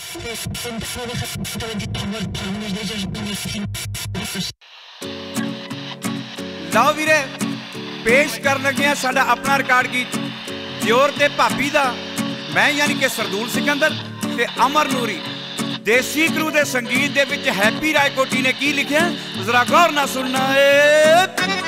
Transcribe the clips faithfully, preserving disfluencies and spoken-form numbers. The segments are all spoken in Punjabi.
ਲਓ ਵੀਰੇ ਪੇਸ਼ ਕਰਨ ਲੱਗੇ ਆ ਸਾਡਾ ਆਪਣਾ ਰਿਕਾਰਡ ਗੀਤ ਦਿਓਰ ਤੇ ਭਾਬੀ ਦਾ। ਮੈਂ ਯਾਨੀ ਕਿ ਸਰਦੂਲ ਸਿਕੰਦਰ ਤੇ ਅਮਰ ਨੂਰੀ। ਦੇਸੀ ਗੁਰੂ ਦੇ ਸੰਗੀਤ ਦੇ ਵਿੱਚ ਹੈਪੀ ਰਾਏਕੋਟੀ ਨੇ ਕੀ ਲਿਖਿਆ ਜ਼ਰਾ ਗੌਰ ਨਾਲ ਸੁਣਨਾ ਏ।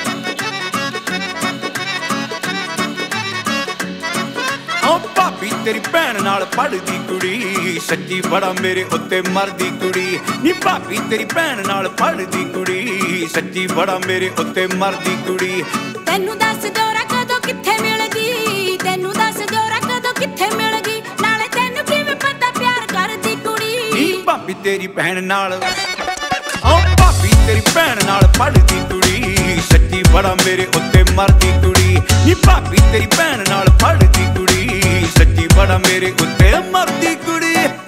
ਓ ਭਾਬੀ ਤੇਰੀ ਭੈਣ ਨਾਲ ਪੜ੍ਹਦੀ ਕੁੜੀ ਸੱਚੀ ਬੜਾ ਮੇਰੇ ਉੱਤੇ ਮਰਦੀ ਕੁੜੀ ਨੀ। ਭਾਬੀ ਤੇਰੀ ਭੈਣ ਨਾਲ ਪੜ੍ਹਦੀ ਕੁੜੀ ਸੱਚੀ ਬੜਾ ਮੇਰੇ ਉੱਤੇ ਮਰਦੀ ਕੁੜੀ। ਤੈਨੂੰ ਦੱਸ ਜੋਰਾ ਕਦੋਂ ਕਿੱਥੇ ਮਿਲ ਗਈ, ਤੈਨੂੰ ਦੱਸ ਜੋਰਾ ਕਦੋਂ ਕਿੱਥੇ ਮਿਲ ਗਈ, ਨਾਲੇ ਤੈਨੂੰ ਕਿਵੇਂ ਪਤਾ ਪਿਆਰ ਕਰਦੀ ਕੁੜੀ ਨੀ। ਭਾਬੀ ਤੇਰੀ ਭੈਣ ਨਾਲ ਓ ਭਾਬੀ ਤੇਰੀ ਭੈਣ ਨਾਲ ਪੜ੍ਹਦੀ ਕੁੜੀ ਸੱਚੀ ਬੜਾ ਮੇਰੇ ਉੱਤੇ ਮਰਦੀ ਕੁੜੀ ਨੀ। ਭਾਬੀ ਤੇਰੀ ਭੈਣ ਨਾਲ ਪੜ੍ਹਦੀ ਕੁੜੀ ਸੱਚੀ ਬੜਾ ਮੇਰੇ ਉੱਤੇ ਮਰਦੀ ਕੁੜੀ।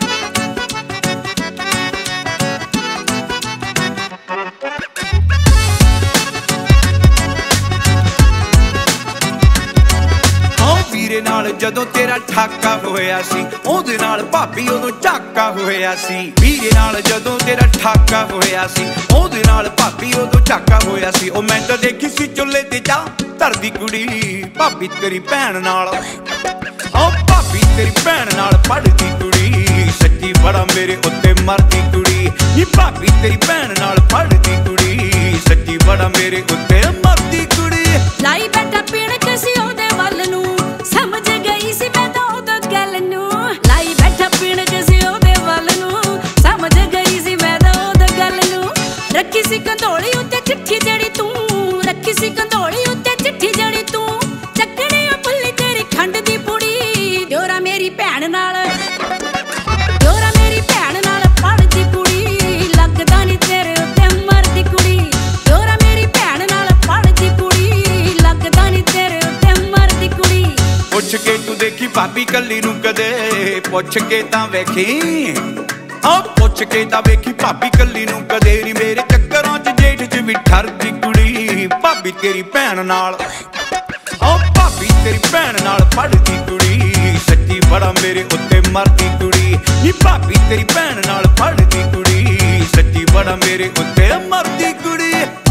ਵੀਰੇ ਨਾਲ ਜਦੋਂ ਤੇਰਾ ਠਾਕਾ ਹੋਇਆ ਸੀ ਉਹਦੇ ਨਾਲ ਭਾਬੀ ਉਦੋਂ ਝਾਕਾ ਹੋਇਆ ਸੀ। ਵੀਰੇ ਨਾਲ ਜਦੋਂ ਤੇਰਾ ਠਾਕਾ ਹੋਇਆ ਸੀ ਉਹਦੇ ਨਾਲ ਭਾਬੀ ਉਦੋਂ ਝਾਕਾ ਹੋਇਆ ਸੀ। ਉਹ ਮੈਂ ਤਾਂ ਦੇਖੀ ਸੀ ਚੁੱਲ੍ਹੇ ਤੇ ਚਾਹ ਧਰਦੀ ਕੁੜੀ ਭਾਬੀ ਤੇਰੀ ਭੈਣ ਨਾਲ। ਓ ਭਾਬੀ ਤੇਰੀ ਭੈਣ ਨਾਲ ਪੜ੍ਹਦੀ ਕੁੜੀ ਸੱਚੀ ਬੜਾ ਮੇਰੇ ਉੱਤੇ ਮਰਦੀ ਕੁੜੀ ਨੀ। ਭਾਬੀ ਤੇਰੀ ਭੈਣ ਨਾਲ ਪੜ੍ਹਦੀ ਕੁੜੀ ਸੱਚੀ ਬੜਾ ਮੇਰੇ ਉੱਤੇ ਮਰਦੀ ਕੁੜੀ। ਲਾਈ ਬੈਠਾ ਪੀਣਕ ਸੀ ਉਹਦੇ ਵੱਲ ਨੂੰ ਸਮਝ ਗਈ ਸੀ ਮੈਂ ਤਾਂ ਉਦੋਂ ਗੱਲ ਨੂੰ। ਲਾਈ ਬੈਠਾ ਪੀਣਕ ਸੀ ਉਹਦੇ ਵੱਲ ਨੂੰ ਸਮਝ ਗਈ ਸੀ ਮੈਂ ਤਾਂ ਉਦੋਂ ਗੱਲ ਨੂੰ। ਰੱਖੀ ਸੀ ਕੰਧੋਲੀ ਉੱਤੇ ਚਿੱਠੀ ਜਿਹੜੀ ਤੂੰ, ਰੱਖੀ ਸੀ ਕੰਧੋਲੀ ਉੱਤੇ ਚਿੱਠੀ ਜਿਹੜੀ ਤੂੰ, ਚੱਕਣੀ ਆ ਭੁੱਲੀ ਤੇਰੀ ਖੰਡ ਦੀ ਪੁੜੀ। ਦਿਓਰਾ ਮੇਰੀ ਭੈਣ ਨਾਲ, ਦਿਓਰਾ ਮੇਰੀ ਭੈਣ ਨਾਲ ਪੜ੍ਹਦੀ ਕੁੜੀ ਲੱਗਦਾ ਨੀ ਤੇਰੇ ਉੱਤੇ ਮਰਦੀ ਕੁੜੀ। ਦਿਓਰਾ ਮੇਰੀ ਭੈਣ ਨਾਲ ਪੜ੍ਹਦੀ ਕੁੜੀ ਲੱਗਦਾ ਨੀ ਤੇਰੇ ਉੱਤੇ ਮਰਦੀ ਕੁੜੀ। ਪੁੱਛ ਕੇ ਤੂੰ ਦੇਖੀ ਭਾਬੀ ਕੱਲੀ ਨੂੰ ਕਦੇ, ਪੁੱਛ ਕੇ ਤਾਂ ਵੇਖੀ ਓ ਪੁੱਛ ਕੇ ਤਾਂ ਵੇਖੀ ਭਾਬੀ ਕੱਲੀ ਨੂੰ ਕਦੇ ਨੀ। ਮੇਰੇ ਚੱਕਰਾਂ 'ਚ ਜੇਠ 'ਚ ਵੀ ਠਰਦੀ ਕੁੜੀ ਭਾਬੀ ਤੇਰੀ ਭੈਣ ਨਾਲ। ਓ ਭਾਬੀ ਤੇਰੀ ਭੈਣ ਨਾਲ ਪੜ੍ਹਦੀ ਕੁੜੀ ਸੱਚੀ ਬੜਾ ਮੇਰੇ ਉੱਤੇ ਮਰਦੀ ਕੁੜੀ ਨੀ। ਭਾਬੀ ਤੇਰੀ ਭੈਣ ਨਾਲ ਪੜ੍ਹਦੀ ਕੁੜੀ ਸੱਚੀ ਬੜਾ ਮੇਰੇ ਉੱਤੇ ਮਰਦੀ ਕੁੜੀ।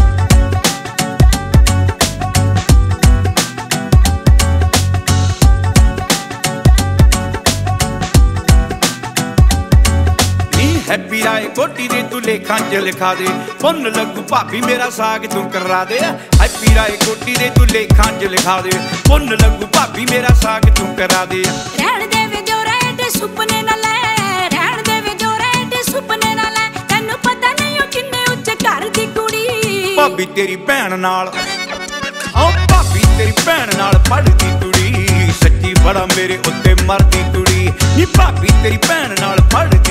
ਹੈਪੀ ਰਾਏਕੋਟੀ ਦੇ ਤੂੰ ਲੇਖਾਂ 'ਚ ਲਿਖਾ ਦੇ ਪੁੰਨ ਲੱਗੂ ਭਾਬੀ ਮੇਰਾ ਸਾਗ ਤੂੰ ਕਰਾ ਦੇ। ਹੈਪੀ ਰਾਏਕੋਟੀ ਦੇ ਤੂੰ ਲੇਖਾਂ 'ਚ ਲਿਖਾ ਦੇ ਪੁੰਨ ਲੱਗੂ ਭਾਬੀ ਮੇਰਾ ਸਾਗ ਤੂੰ ਕਰਾ ਦੇ। ਰਹਿਣ ਦੇ ਵੇ ਜੋਰਾ ਏਡੇ ਸੁਪਨੇ ਨਾ ਲੈ, ਰਹਿਣ ਦੇ ਵੇ ਜੋਰਾ ਏਡੇ ਸੁਪਨੇ ਨਾ ਲੈ, ਤੈਨੂੰ ਪਤਾ ਨਹੀਂ ਉਹ ਕਿੰਨੇ ਉੱਚੇ ਘਰ ਦੀ ਕੁੜੀ ਭਾਬੀ ਤੇਰੀ ਭੈਣ ਨਾਲ। ਓ ਭਾਬੀ ਤੇਰੀ ਭੈਣ ਨਾਲ ਪੜ੍ਹਦੀ ਕੁੜੀ ਸੱਚੀ ਬੜਾ ਮੇਰੇ ਉੱਤੇ ਮਰਦੀ ਕੁੜੀ ਨੀ। ਭਾਬੀ ਤੇਰੀ ਭੈਣ ਨਾਲ ਪੜ੍ਹਦੀ